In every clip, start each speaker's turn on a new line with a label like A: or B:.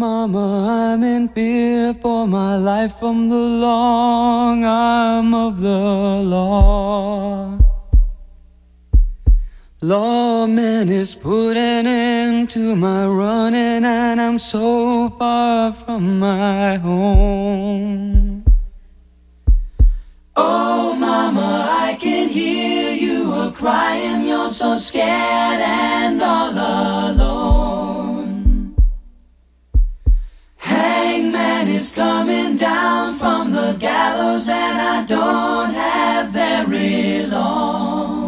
A: mama, I'm in fear for my life from the long arm of the law. Lawman is putting an end to my running, and I'm so far from my home. Oh mama, I can hear you a-crying, you're so scared and all alone. Hangman is coming down from the gallows, and I don't have very long.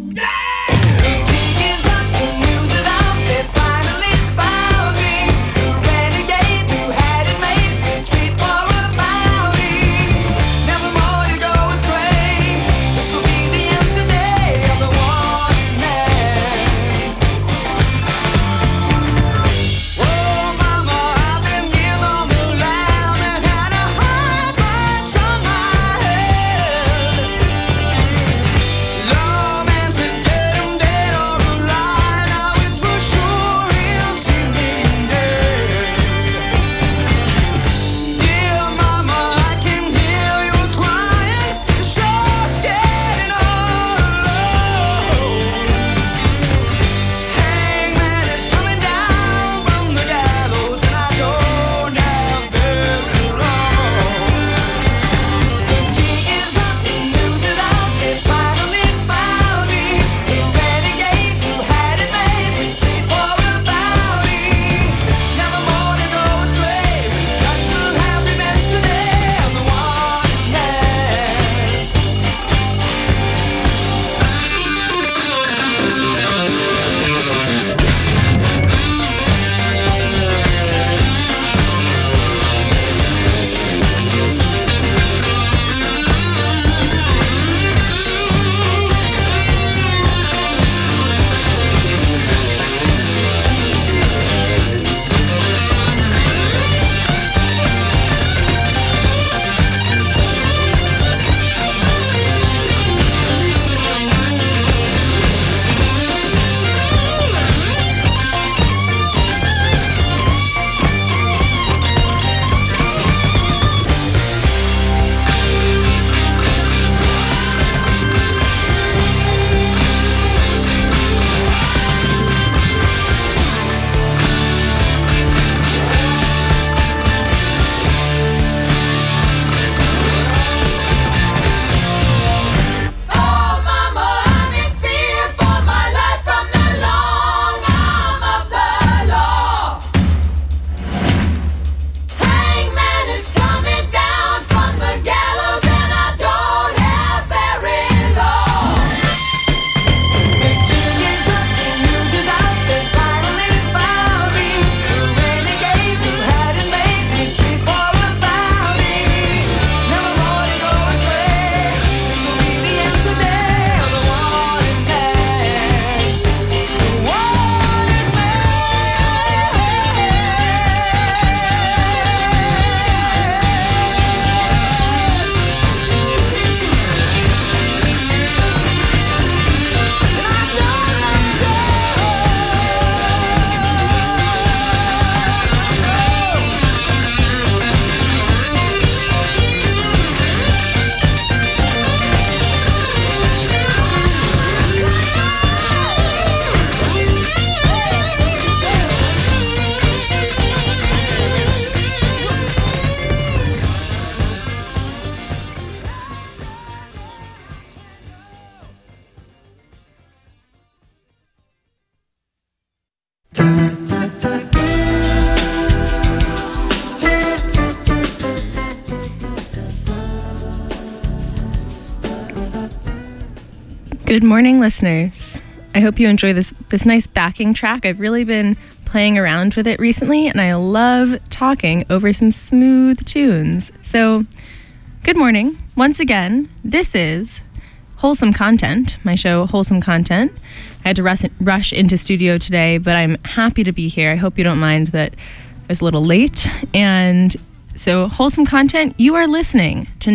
B: Good morning, listeners. I hope you enjoy this nice backing track. I've really been playing around with it recently, and I love talking over some smooth tunes. So, good morning. Once again, this is Wholesome Content, my show Wholesome Content. I had to rush into studio today, but I'm happy to be here. I hope you don't mind that I was a little late. And so, Wholesome Content, you are listening to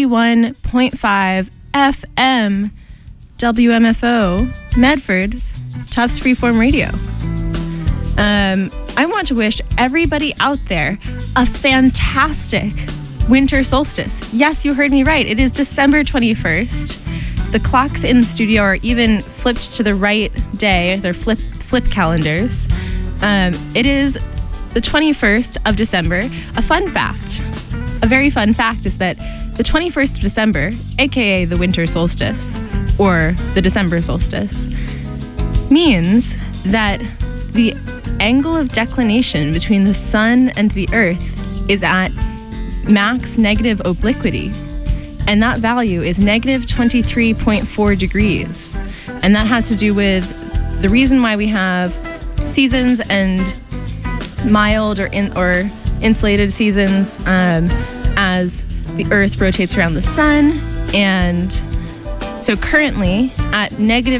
B: 91.5 FM WMFO, Medford, Tufts Freeform Radio. I want to wish everybody out there a fantastic winter solstice. Yes, you heard me right. It is December 21st. The clocks in the studio are even flipped to the right day. They're flip calendars. It is the 21st of December. A fun fact, a very fun fact, is that the 21st of December, aka the winter solstice, or the December solstice, means that the angle of declination between the sun and the earth is at max negative obliquity. And that value is negative 23.4 degrees. And that has to do with the reason why we have seasons and mild or insulated seasons as the earth rotates around the sun. And so currently at negative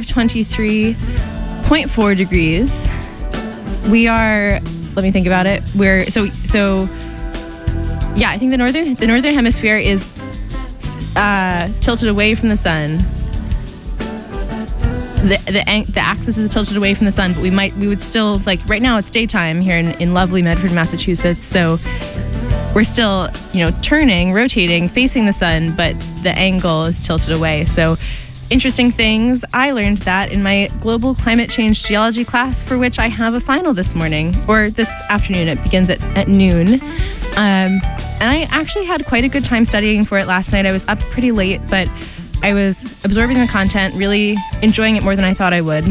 B: 23.4 degrees, we are, let me think about it. I think the northern hemisphere is tilted away from the sun. The axis is tilted away from the sun, but we would still, like, right now it's daytime here in lovely Medford, Massachusetts, so we're still, turning, rotating, facing the sun, but the angle is tilted away. So interesting things. I learned that in my global climate change geology class, for which I have a final this morning, or this afternoon. It begins at noon. And I actually had quite a good time studying for it last night. I was up pretty late, but I was absorbing the content, really enjoying it more than I thought I would.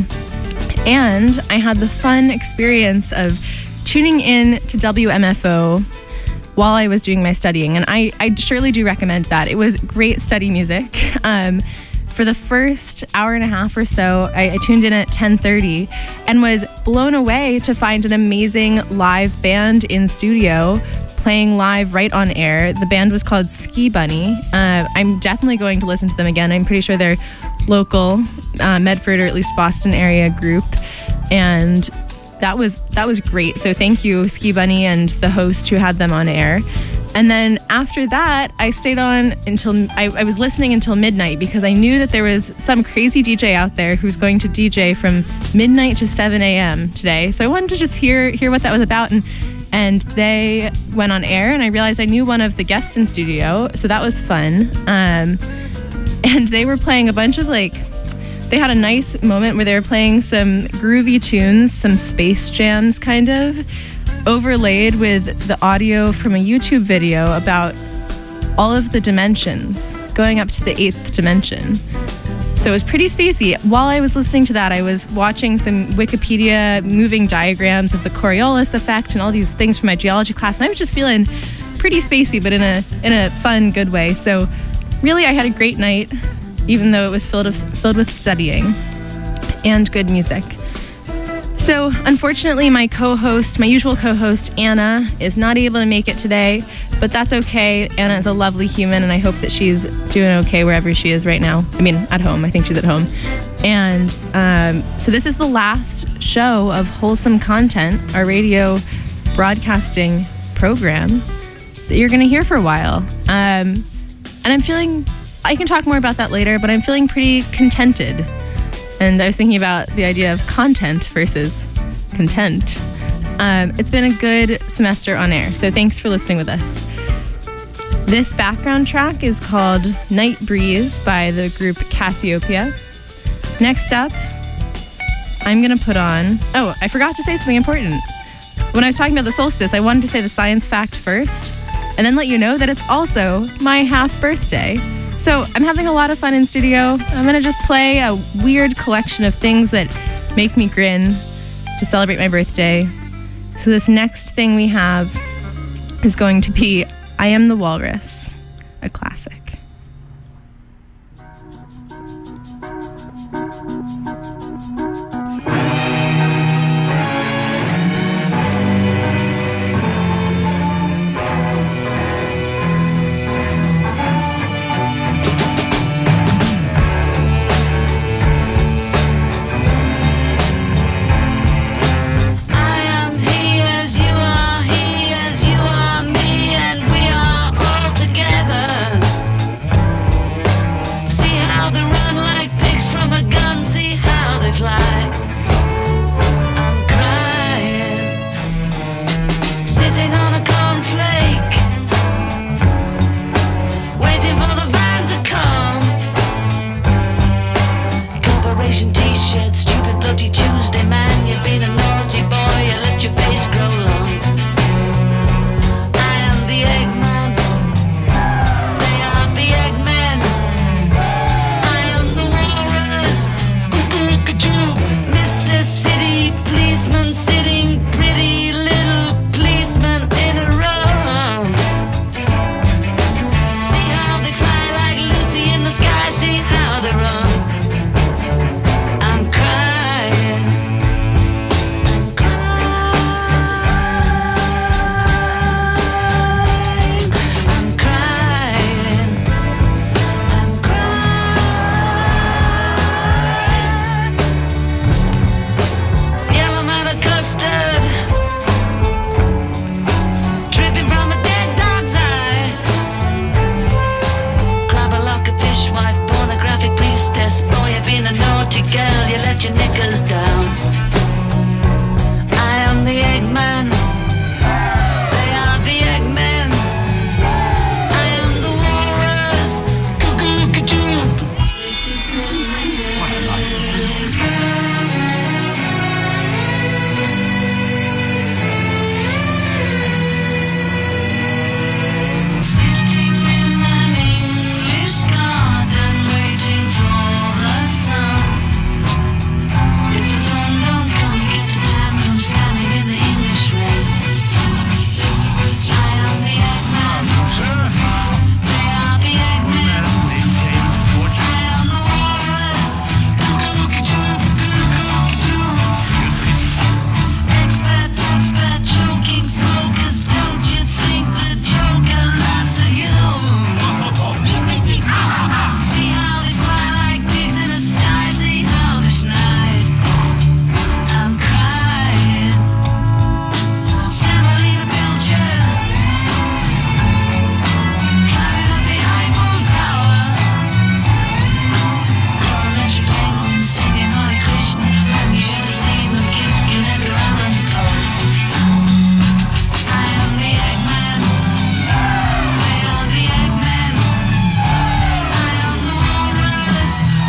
B: And I had the fun experience of tuning in to WMFO while I was doing my studying. And I surely do recommend that. It was great study music. For the first hour and a half or so, I tuned in at 10:30 and was blown away to find an amazing live band in studio playing live right on air. The band was called Ski Bunny. I'm definitely going to listen to them again. I'm pretty sure they're local, Medford or at least Boston area group. And that was great. So thank you, Ski Bunny, and the host who had them on air. And then after that, I stayed on until I was listening until midnight, because I knew that there was some crazy DJ out there who's going to DJ from midnight to 7 a.m. today. So I wanted to just hear what that was about. And they went on air, and I realized I knew one of the guests in studio. So that was fun. And they were playing a bunch of, they had a nice moment where they were playing some groovy tunes, some space jams kind of, overlaid with the audio from a YouTube video about all of the dimensions, going up to the 8th dimension. So it was pretty spacey. While I was listening to that, I was watching some Wikipedia moving diagrams of the Coriolis effect and all these things from my geology class, and I was just feeling pretty spacey, but in a fun, good way. So really, I had a great night, even though it was filled with studying and good music. So unfortunately, my usual co-host, Anna, is not able to make it today, but that's okay. Anna is a lovely human, and I hope that she's doing okay wherever she is right now. I mean, at home. I think she's at home. And so this is the last show of Wholesome Content, our radio broadcasting program that you're going to hear for a while. And I'm feeling, I can talk more about that later, but I'm feeling pretty contented. And I was thinking about the idea of content versus content. It's been a good semester on air, so thanks for listening with us. This background track is called Night Breeze by the group Cassiopeia. Next up, I'm going to put on... Oh, I forgot to say something important. When I was talking about the solstice, I wanted to say the science fact first, and then let you know that it's also my half birthday. So I'm having a lot of fun in studio. I'm going to just play a weird collection of things that make me grin to celebrate my birthday. So this next thing we have is going to be I Am the Walrus, a classic.
C: Together. See how they run like pigs from a gun. Vacation t-shirt, stupid bloody Tuesday man. You've been a naughty boy, you let your face grow long. I am the Eggman, they are the Eggmen. I am the walrus, Mr. City policeman, sitting pretty little policeman in a row. See how they fly like Lucy in the sky, see how they run. I'm crying, I'm crying, I'm crying, I'm crying. Yellow man of custard, dripping from a dead dog's eye. Grab a lock of fishwife, pornographic priestess. Boy, you've been a naughty girl, you let your knickers down. I am the Eggman, they are the Eggmen. I am the walrus, cuckoo-ca-choo. Sitting in an English garden, waiting for the sun. If the sun don't come, you get a tan from standing in the English rain. I am the Eggman, they are the Eggmen. I am the walrus, cuckoo-ca-choo, cuckoo-ca-choo. Expert, choking smokers, don't you think the Joker laughs at you? See how they smile like pigs in a sty, see how they snide. I'm crying, Semolina Pilcher, climbing up the Eiffel Tower. Orange penguins singing Hare Krishna, you should have seen them kicking Edgar Allan Poe. I am the Eggman, they are the Eggmen. I am the walrus,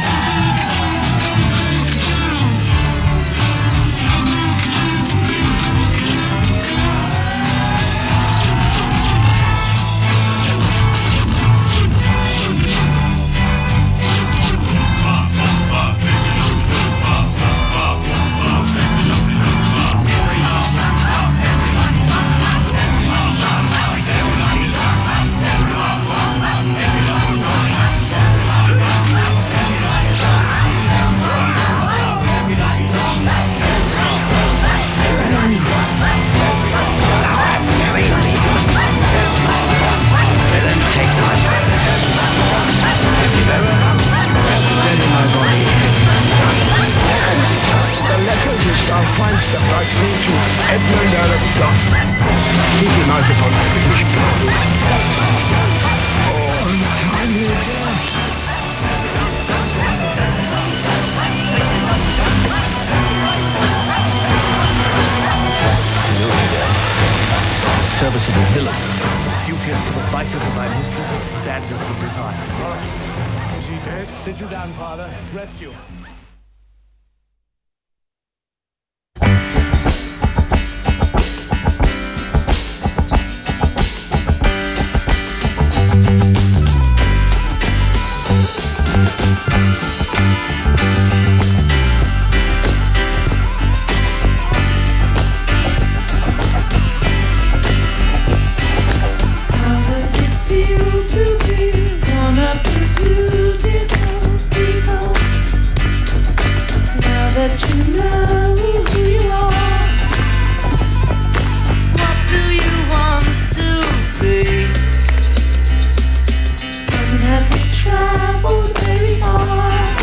D: The letters are fine stuff. I speak to Edmund Alec Dust. Keep your mouth upon the British people. Oh, the time is
E: serviceable villain. Duteous to the vices of my mistress, standards of desire.
D: Is he dead? Sit you down, Father. Rest you.
C: How does it feel to be one of the beautiful people? Now that you know who you are, what do you want to be? And have you traveled very far?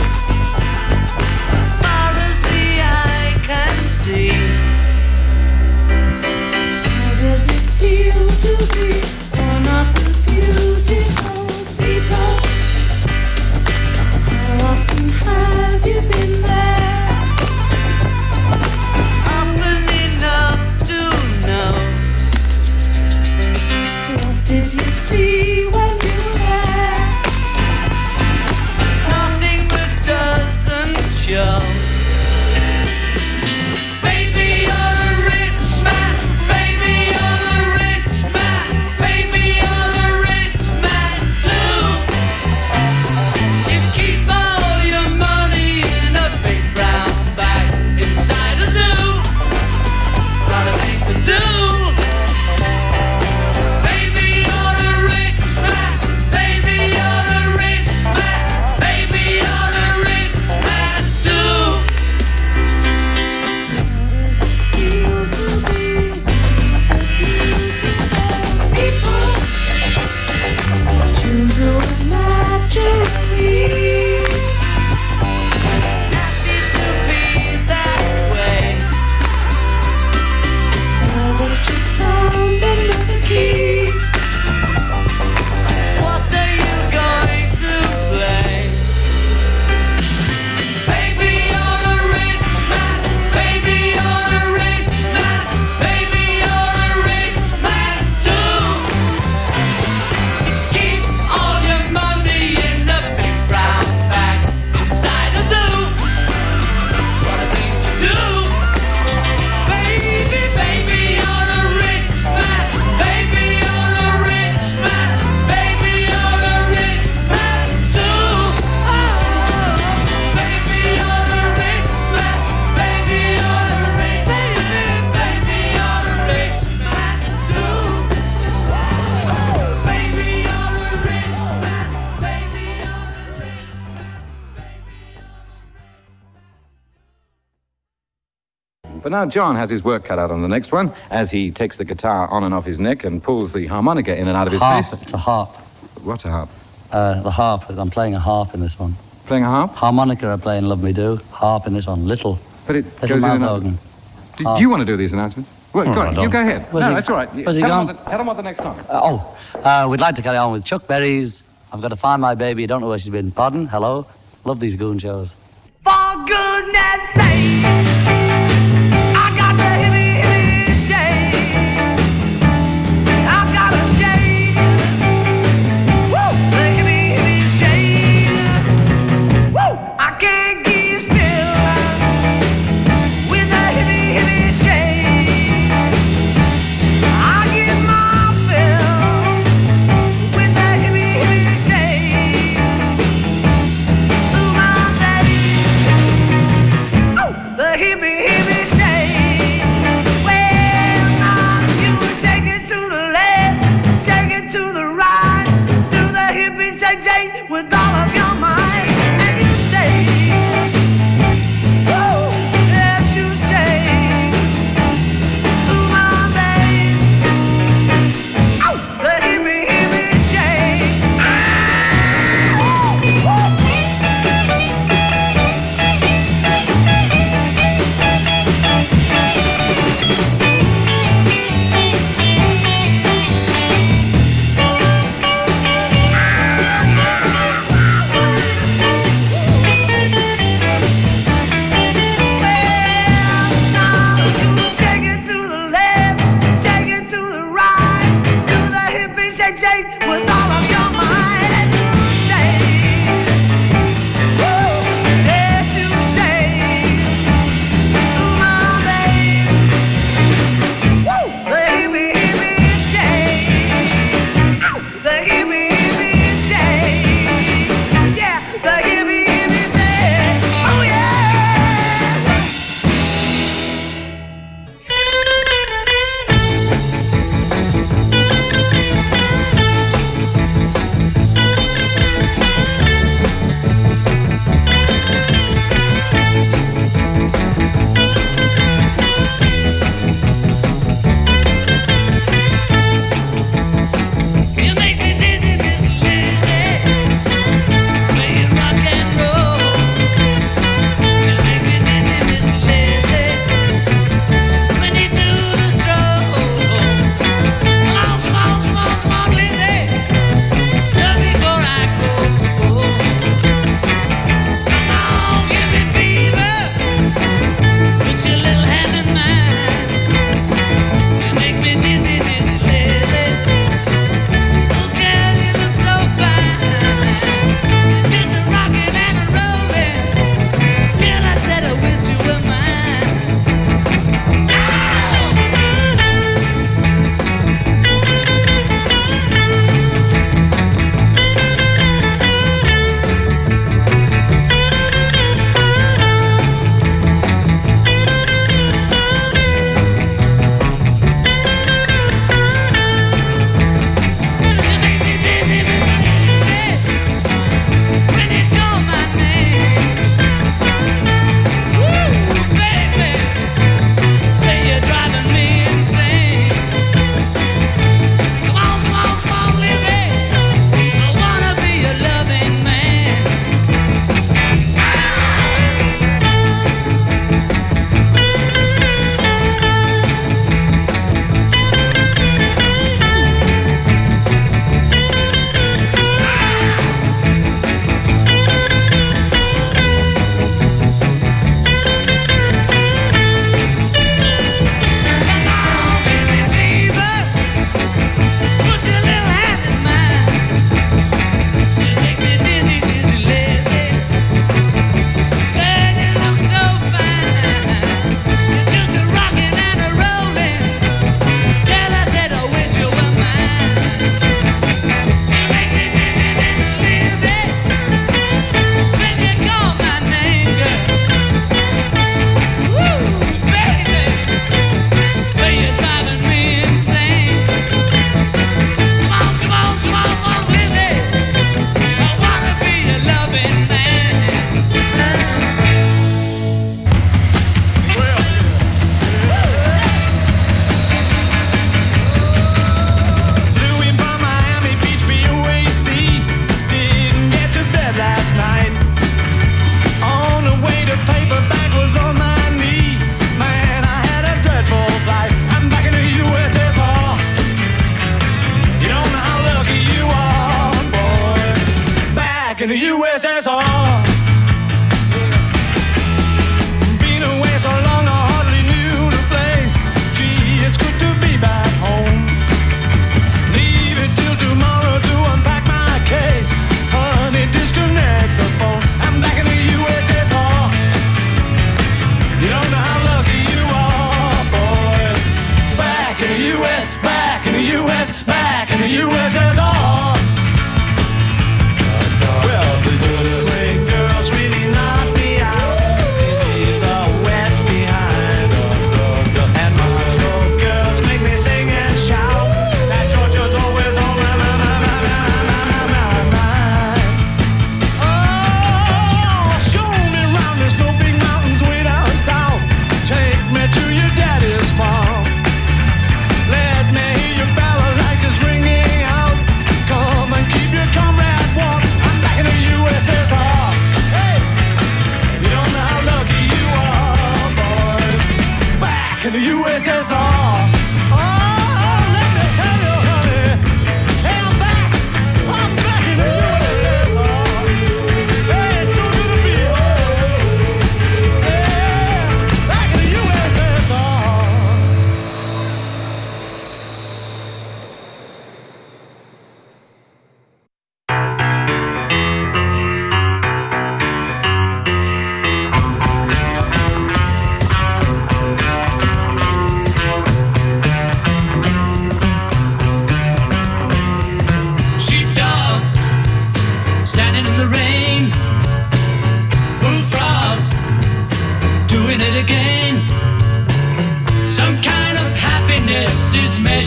F: But now John has his work cut out on the next one as he takes the guitar on and off his neck and pulls the harmonica in and out of his
G: Harp.
F: face.
G: It's a harp.
F: What's a harp?
G: The harp. I'm playing a harp in this one.
F: Playing a harp?
G: Harmonica I play in Love Me Do. Harp in this one. Little.
F: But it
G: Little
F: goes in
G: mouth
F: and out.
G: organ.
F: Do you want to do these announcements? Well,
G: Oh,
F: go
G: I
F: on,
G: don't.
F: you go ahead.
G: Where's
F: No,
G: he-
F: that's all right.
G: where's he
F: tell
G: gone?
F: Tell them what the next song is.
G: We'd like to carry on with Chuck Berry's I've Got to Find My Baby. Don't know where she's been. Pardon? Hello? Love these goon shows.
C: For goodness sake, I got the hippie shade. I've got a shade. Woo! The hippie shade. Woo! I can't keep still with the hippie shade. I get my fill with the hippie shade. Ooh, my baby. The hippie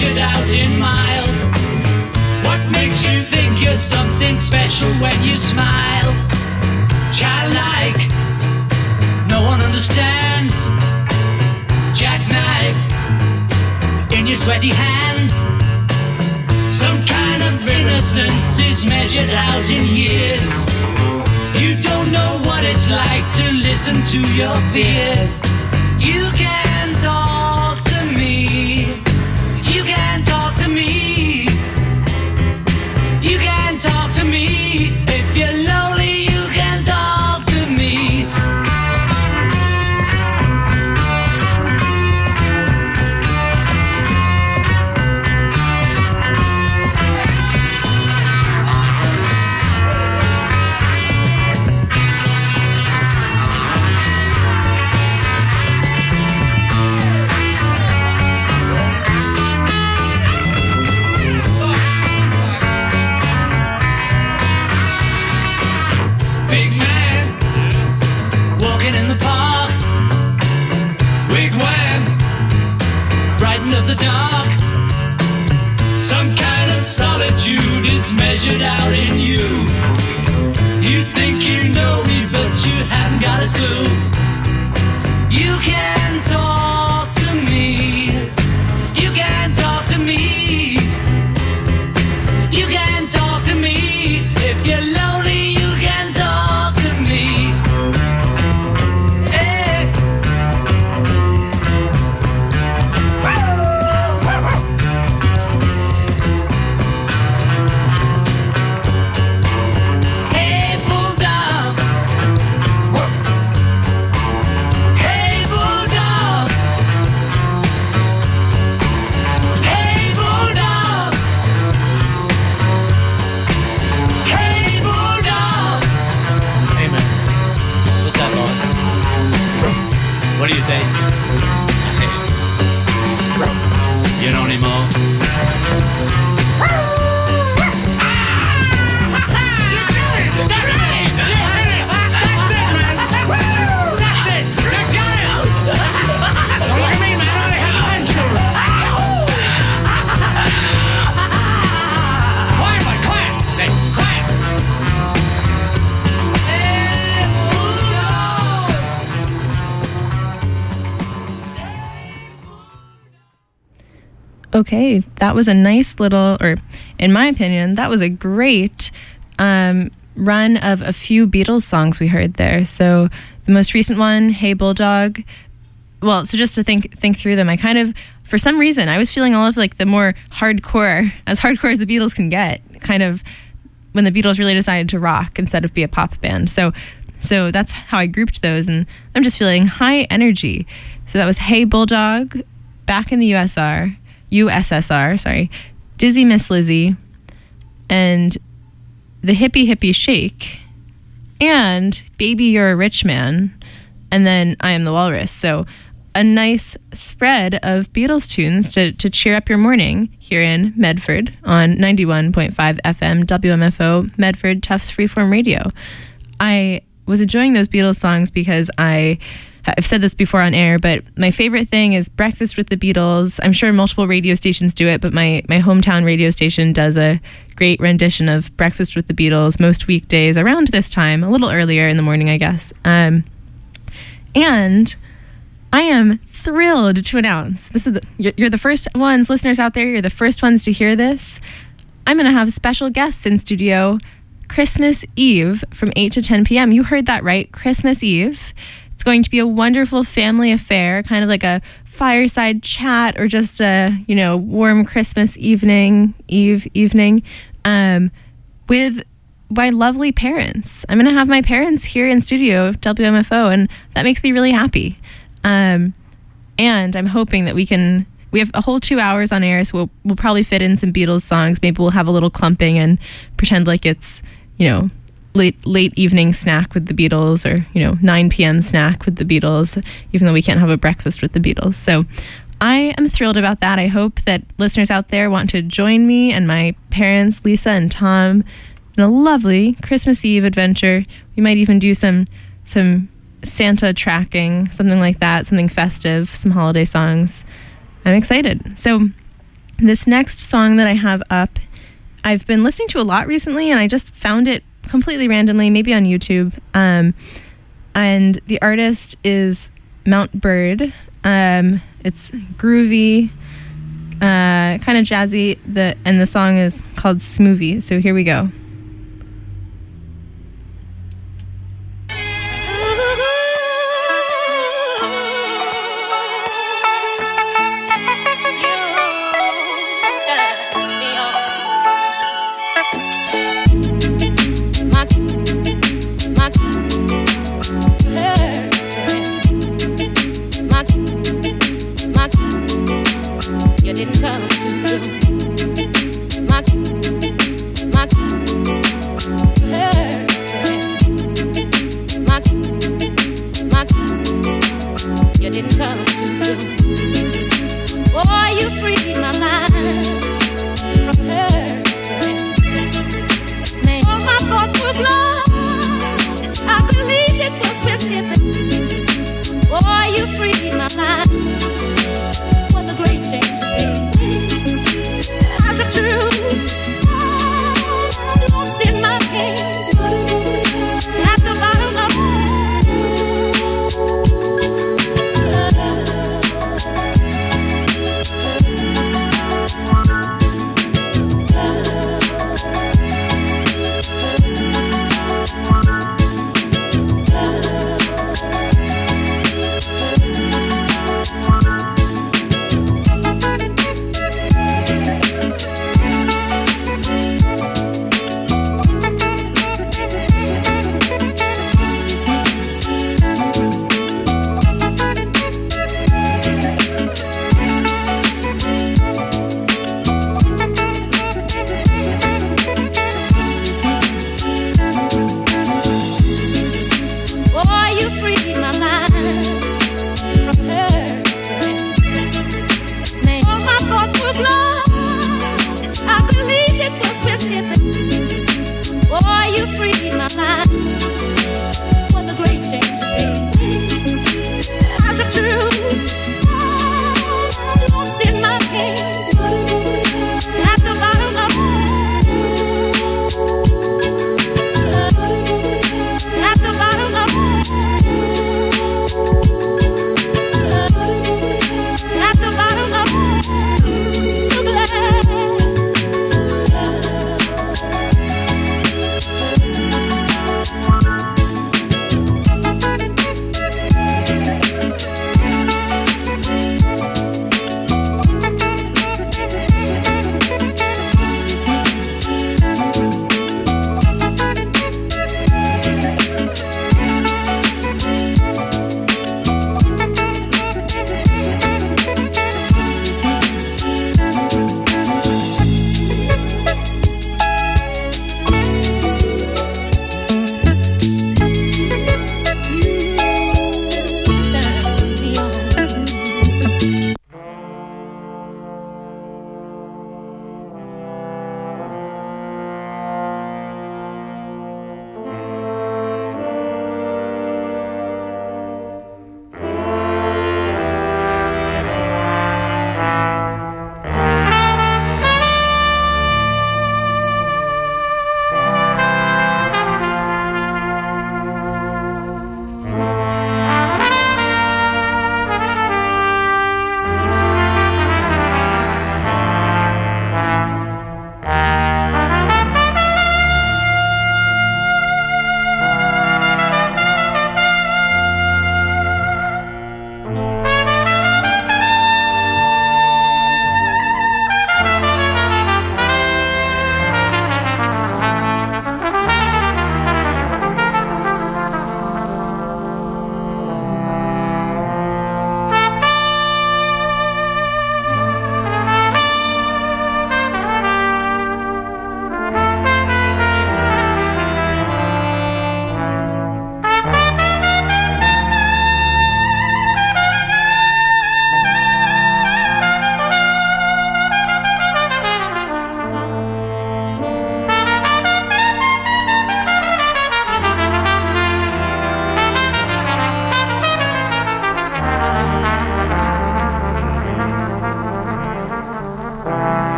C: measured out in miles. What makes you think you're something special when you smile? Childlike, no one understands. Jackknife in your sweaty hands. Some kind of innocence is measured out in years. You don't know what it's like to listen to your fears. You can talk to me. You can talk to me. You can talk to me. If you're lonely, you can talk to me. Big man walking in the park. Wigwam, frightened of the dark. Some kind of solitude is measured out in you. You think you know me, but you haven't got a clue. You can talk to me. You can talk to me. You can talk to me. If you're lonely, you can talk to me. Hey. Hey, bulldog. Hey, bulldog. Hey, bulldog. Hey, bulldog.
H: Hey man, what's that on? What do you say? I say, you don't anymore.
B: Okay, that was a nice little, or in my opinion, that was a great run of a few Beatles songs we heard there. So the most recent one, Hey Bulldog. Well, so just to think through them, I kind of, for some reason, I was feeling all of like the more hardcore as the Beatles can get, kind of when the Beatles really decided to rock instead of be a pop band. So that's how I grouped those, and I'm just feeling high energy. So that was Hey Bulldog, Back in the USSR, sorry, Dizzy Miss Lizzy, and The Hippie Hippie Shake, and Baby You're a Rich Man, and then I Am the Walrus. So a nice spread of Beatles tunes to cheer up your morning here in Medford on 91.5 FM WMFO Medford Tufts Freeform Radio. I was enjoying those Beatles songs because I've said this before on air, but my favorite thing is Breakfast with the Beatles. I'm sure multiple radio stations do it, but my hometown radio station does a great rendition of Breakfast with the Beatles most weekdays around this time, a little earlier in the morning, I guess. And I am thrilled to announce, this is you're the first ones, listeners out there, you're the first ones to hear this. I'm going to have special guests in studio Christmas Eve from 8 to 10 p.m. You heard that right, Christmas Eve. It's going to be a wonderful family affair, kind of like a fireside chat or just a, warm Christmas evening with my lovely parents. I'm going to have my parents here in studio, WMFO, and that makes me really happy. And I'm hoping that we have a whole 2 hours on air, so we'll probably fit in some Beatles songs. Maybe we'll have a little clumping and pretend like it's, late evening snack with the Beatles, or 9 p.m. snack with the Beatles, even though we can't have a breakfast with the Beatles. So I am thrilled about that. I hope that listeners out there want to join me and my parents, Lisa and Tom, in a lovely Christmas Eve adventure. We might even do some Santa tracking, something like that, something festive, some holiday songs. I'm excited. So This next song that I have up, I've been listening to a lot recently, and I just found it completely randomly, maybe on YouTube. And the artist is Mount Bird. It's groovy, kind of jazzy, and the song is called Smoothie. So here we go.
I: You didn't come too soon. Much, hey. Much, you didn't come too soon. Boy, you freed my mind from her. Man, all my thoughts were blown. I believed it was whiskey. Boy, you freed my mind. Was a great change. As a truth, I'm lost in my hands at the bottom of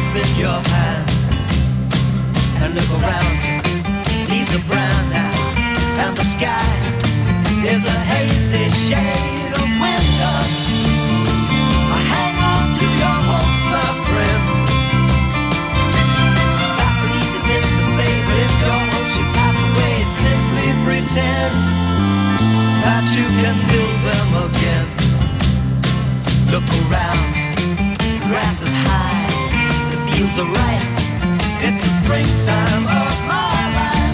C: in your hand and look around you. These are brown now, and the sky is a hazy shade of winter. Hang on to your hopes, my friend. That's an easy thing to say, but if your hopes should pass away, simply pretend that you can build them again. Look around, the grass is high, the fields are ripe. It's the springtime of my life.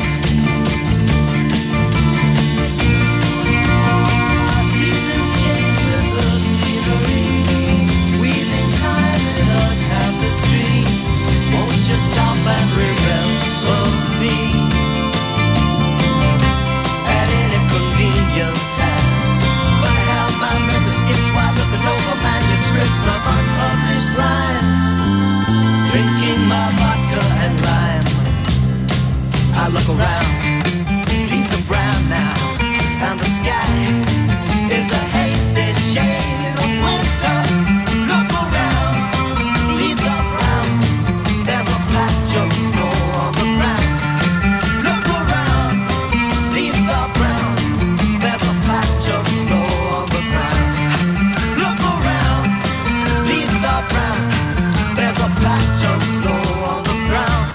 C: Seasons change with the scenery, weaving time in a tapestry. Won't you stop and remember me at any convenient time? Funny how my memory skips while looking over manuscripts of unpublished rhyme. Drinking my vodka and lime, I look around, leaves are brown now, and the sky is a hazy shade of winter. Look around, leaves are brown, there's a patch of snow on the ground. Look around, leaves are brown, there's a patch of snow on the ground. Look around, leaves are brown, there's a patch of snow on the ground.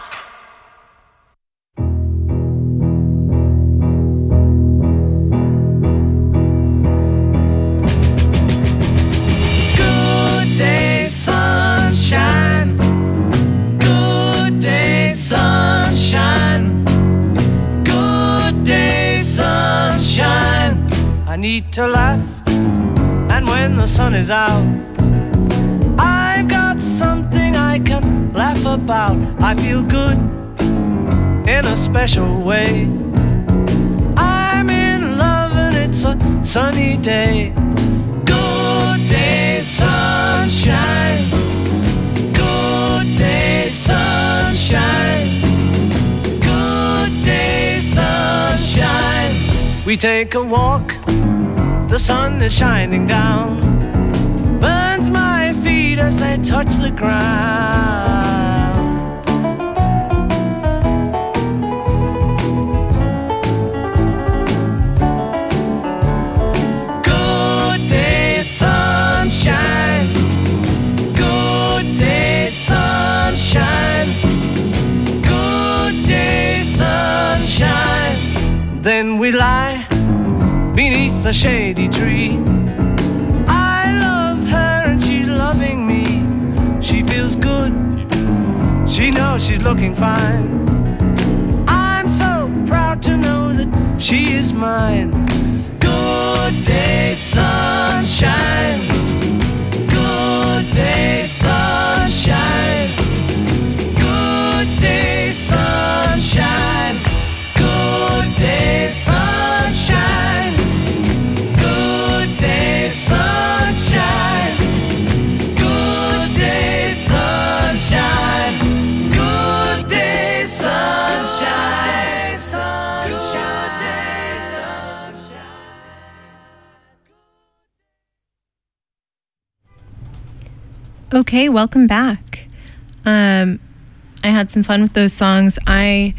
C: Good day, sunshine. Good day, sunshine. Good day, sunshine. I need to laugh, and when the sun is out, I've got something I can laugh about. I feel good in a special way. I'm in love and it's a sunny day. Good day, sunshine. Good day, sunshine. Good day, sunshine. We take a walk, the sun is shining down, burns my feet as they touch the ground. Good day, sunshine. Good day, sunshine. Good day, sunshine. Then we lie beneath a shady tree. I love her and she's loving me. She feels good, she knows she's looking fine. I'm so proud to know that she is mine. Good day, sunshine. Good day, sunshine. Good day, sunshine. Good day, sunshine. Good day, sunshine. Good day, sunshine. Good day, sunshine. Good day, sunshine.
B: Okay, welcome back. I had some fun with those songs. I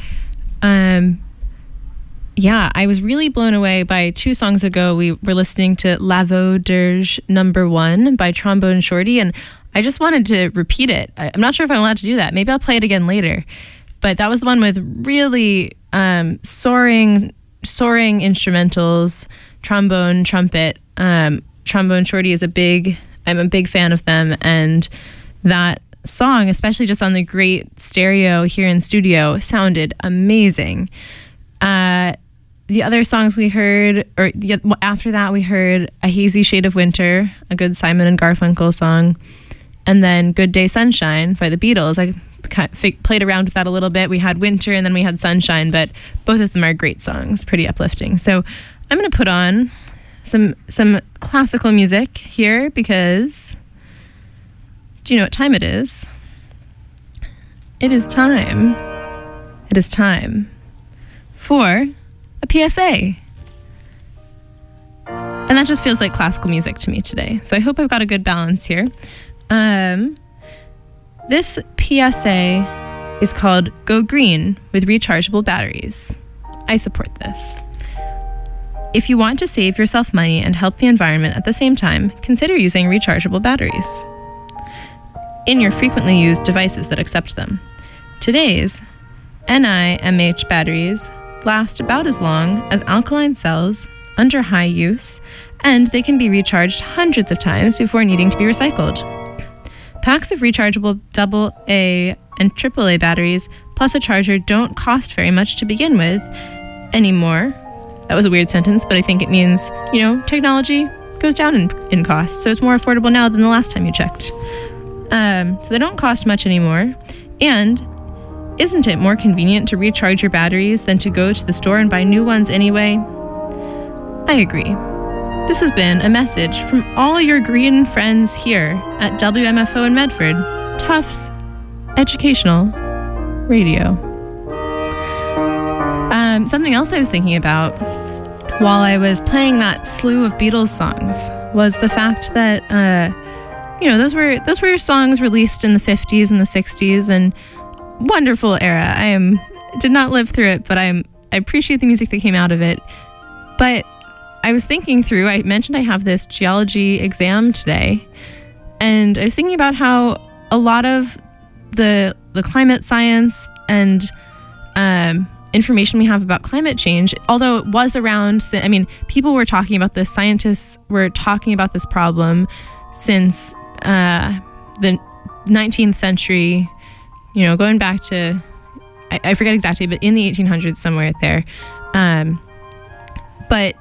B: was really blown away by 2 songs ago. We were listening to La Veau Dirge #1 by Trombone Shorty, and I just wanted to repeat it. I'm not sure if I'm allowed to do that. Maybe I'll play it again later. But that was the one with really soaring instrumentals, trombone, trumpet. Trombone Shorty is I'm a big fan of them, and that song, especially just on the great stereo here in studio, sounded amazing. The other songs we heard, after that we heard A Hazy Shade of Winter, a good Simon and Garfunkel song, and then Good Day, Sunshine by the Beatles. I kind of played around with that a little bit. We had Winter and then we had Sunshine, but both of them are great songs, pretty uplifting. So I'm going to put on some classical music here because do you know what time it is? It is time for a PSA. And that just feels like classical music to me today. So I hope I've got a good balance here. This PSA is called Go Green with Rechargeable Batteries. I support this. If you want to save yourself money and help the environment at the same time, consider using rechargeable batteries in your frequently used devices that accept them. Today's NiMH batteries last about as long as alkaline cells under high use, and they can be recharged hundreds of times before needing to be recycled. Packs of rechargeable AA and AAA batteries plus a charger don't cost very much to begin with anymore. That was a weird sentence, but I think it means, technology goes down in cost, so it's more affordable now than the last time you checked. So they don't cost much anymore. And isn't it more convenient to recharge your batteries than to go to the store and buy new ones anyway? I agree. This has been a message from all your green friends here at WMFO in Medford, Tufts Educational Radio. Something else I was thinking about while I was playing that slew of Beatles songs was the fact that, those were songs released in the 50s and the 60s, and wonderful era. I did not live through it, but I appreciate the music that came out of it. But I was thinking through, I mentioned I have this geology exam today, and I was thinking about how a lot of the climate science and information we have about climate change, although it was around, people were talking about this, scientists were talking about this problem since the 19th century, going back to, I forget exactly, but in the 1800s, somewhere there. But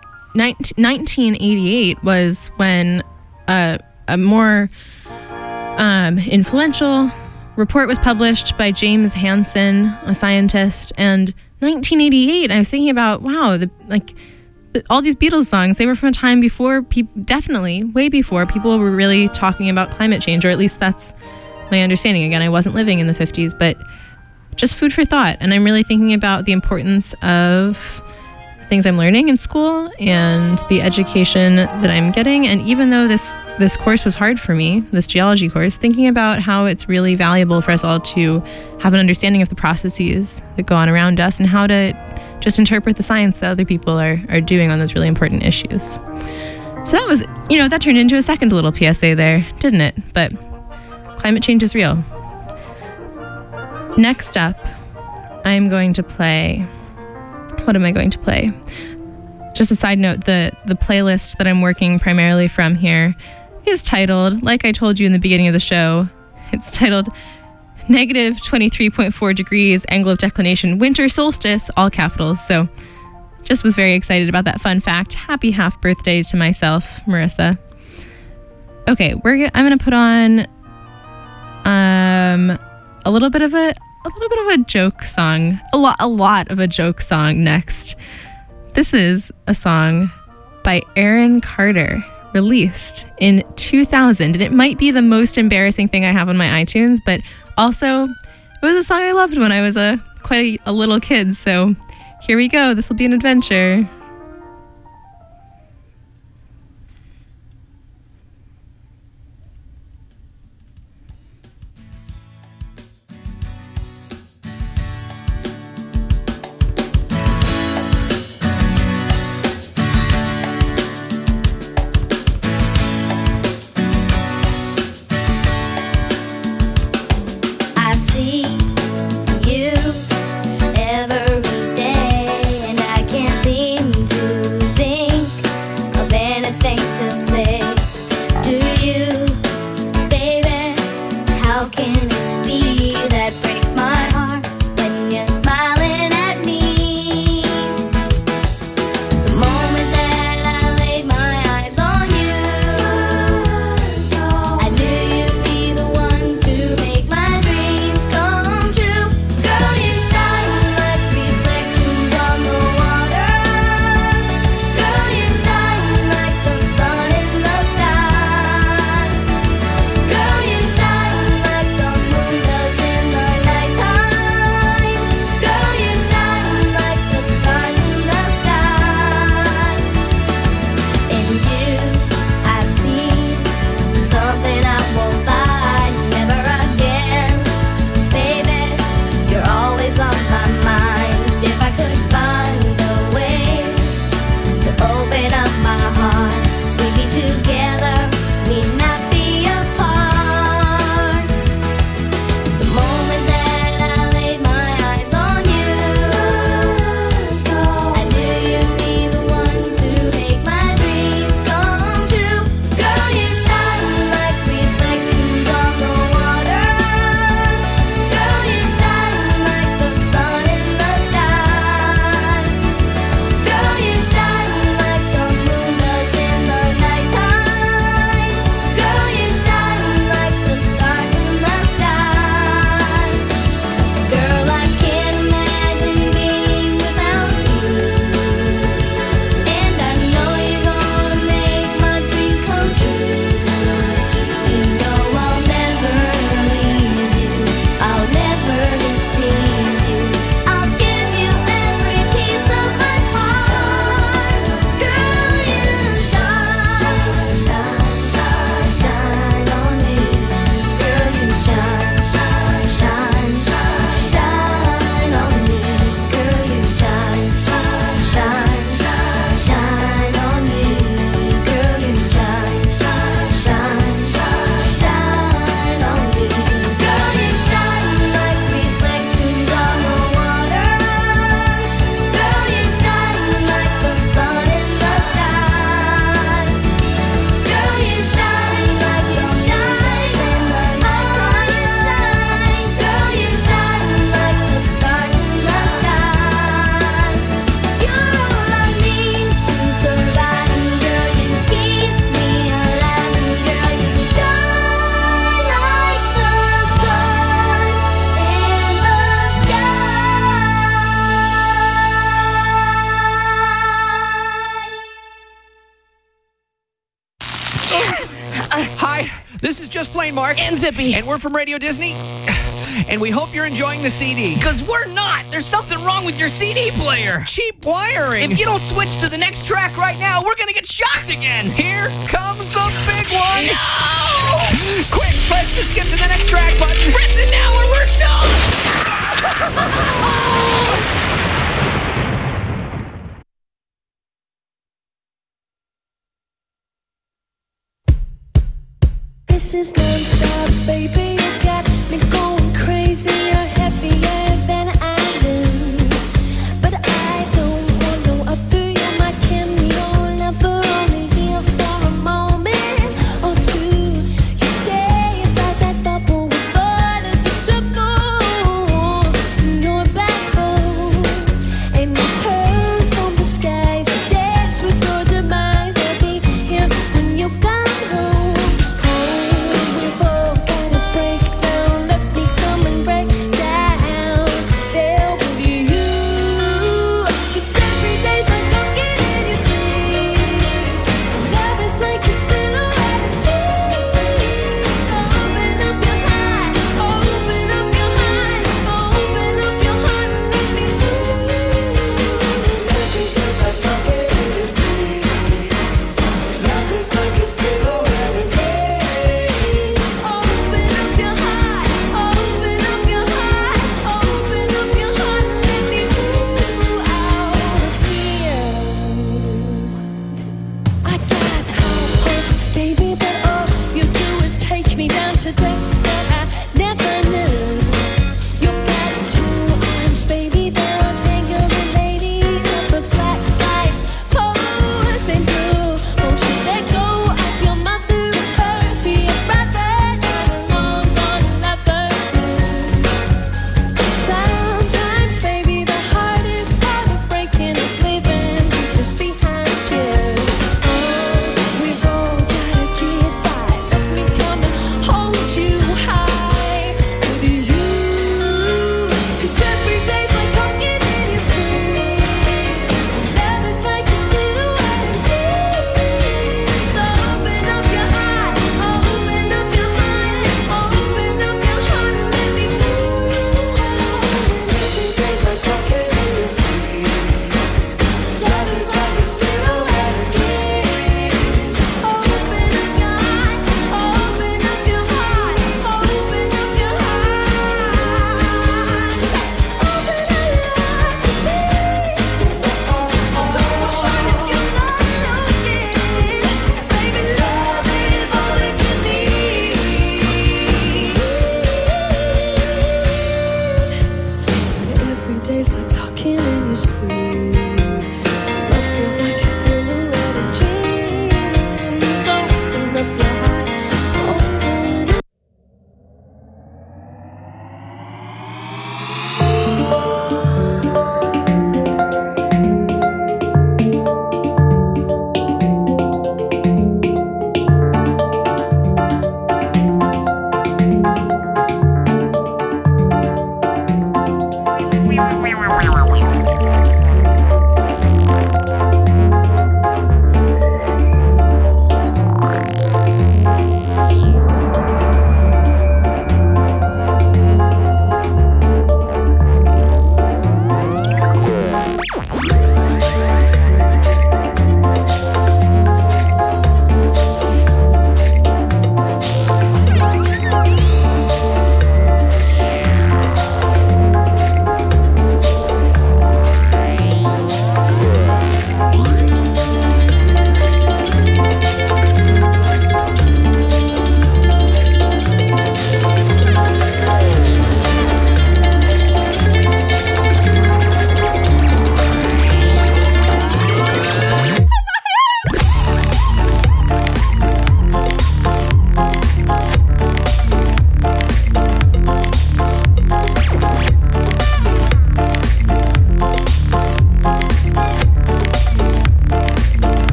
B: 1988 was when a more influential report was published by James Hansen, a scientist. And 1988, I was thinking about, wow, all these Beatles songs, they were from a time before definitely way before people were really talking about climate change, or at least that's my understanding. Again, I wasn't living in the 50s, but just food for thought. And I'm really thinking about the importance of things I'm learning in school and the education that I'm getting. And even though this course was hard for me, this geology course, thinking about how it's really valuable for us all to have an understanding of the processes that go on around us and how to just interpret the science that other people are doing on those really important issues. So that was, that turned into a second little PSA there, didn't it? But climate change is real. Next up, I'm going to play... What am I going to play? Just a side note, the playlist that I'm working primarily from here is titled, like I told you in the beginning of the show, it's titled Negative 23.4 Degrees Angle of Declination Winter Solstice, all capitals. So just was very excited about that fun fact. Happy half birthday to myself, Marissa. Okay, I'm going to put on a little bit of a joke song, a lot of a joke song next. This is a song by Aaron Carter, released in 2000, and it might be the most embarrassing thing I have on my iTunes, but also it was a song I loved when I was quite a little kid, so here we go. This will be an adventure.
J: See you every day, and I can't see Ryan Mark.
H: And Zippy.
J: And we're from Radio Disney. And we hope you're enjoying the CD.
H: Because we're not. There's something wrong with your CD player.
J: Cheap wiring.
H: If you don't switch to the next track right now, we're going to get shocked again.
J: Here comes the big one.
H: No!
J: Quick, press the skip to the next track button.
H: Press it now or we're done.
I: This is non-stop, baby. You got me going crazy. You're heavier than I knew. But I don't want no other. You're my cameo lover. Only here for a moment or two. You stay inside that bubble with all of the trouble. You're a black hole. And you turn from the skies. You dance with your demise. I'll be here when you come home. We've all gotta break down. Let me come and break down. There with you. 'Cause every day's like talking in your sleep. Love is like a silhouette of dreams. Open up your heart. Open up your heart. Open up your heart and let me move. Every day's like talking in your sleep. Love is like a silhouette of dreams. Open up your heart. Open up your heart. Open up your heart and let me move out of here. I got hopes, baby, but all you do is take me down to depths that I never knew. You got two arms, baby, that I'll tangle the lady of the black skies. Pose and blue. Won't you let go of your mother and turn to your brother? Not a long gone lover. Sometimes, baby, the hardest part of breaking is leaving pieces behind you. We've all gotta get by. Let me come and hold you high with you. 'Cause every day's like talking in your sleep. Love is like a silhouette of dreams. Open up your heart. Open up your heart. Open up your heart and let me move. Every day's like talking in your sleep. Love is like a silhouette of dreams. Open up your heart. Open up your heart. Open up your heart. Open up your heart to me. So shine if you're not looking. Baby, love is all that you need. Every day's like talking in your sleep. Love feels like a silhouette of dreams. Open up your heart. Open up.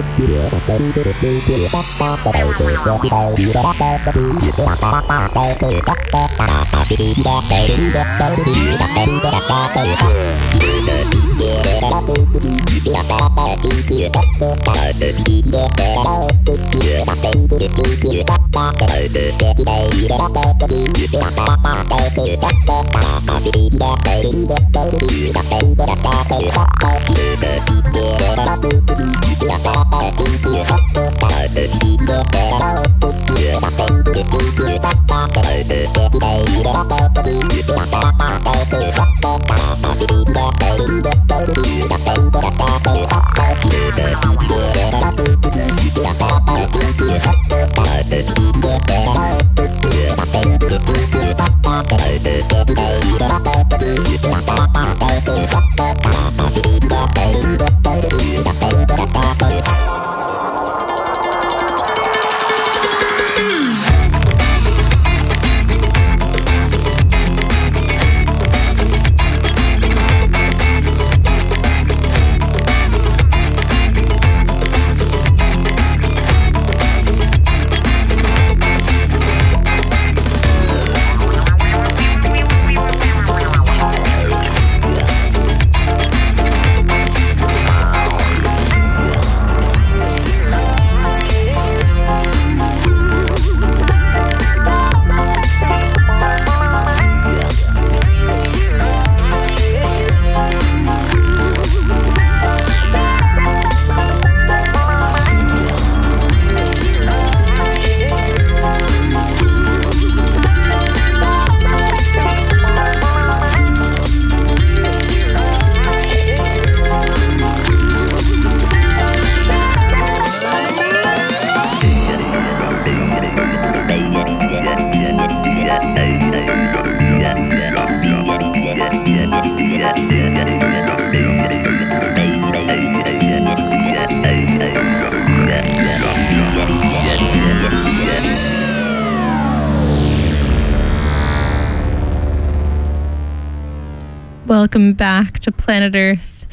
B: Welcome back to Planet Earth,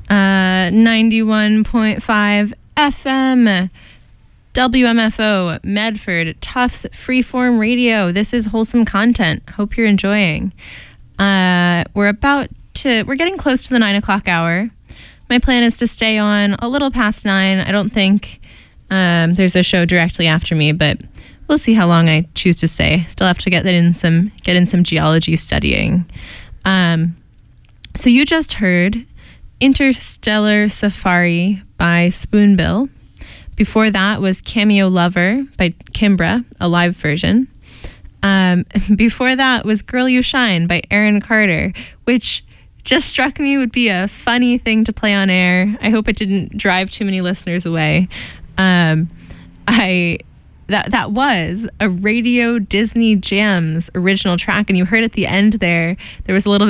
B: 91.5 FM, WMFO, Medford, Tufts Freeform Radio. This is wholesome content. Hope you're enjoying. We're getting close to the 9 o'clock hour. My plan is to stay on a little past 9. I don't think there's a show directly after me, but we'll see how long I choose to stay. Still have to get in some geology studying. So you just heard Interstellar Safari by Spoonbill. Before that was Cameo Lover by Kimbra, a live version. Before that was Girl You Shine by Aaron Carter, which just struck me would be a funny thing to play on air. I hope it didn't drive too many listeners away. That was a Radio Disney Jams original track, and you heard at the end there was a little